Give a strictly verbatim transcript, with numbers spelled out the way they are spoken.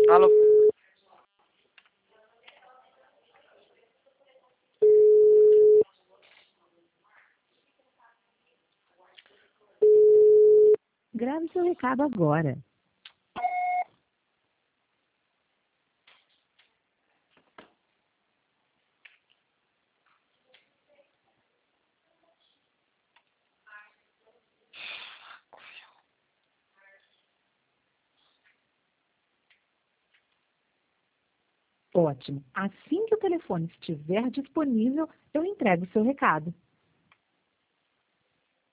Alô? Grave seu recado agora. Ótimo. Assim que o telefone estiver disponível, eu entrego o seu recado.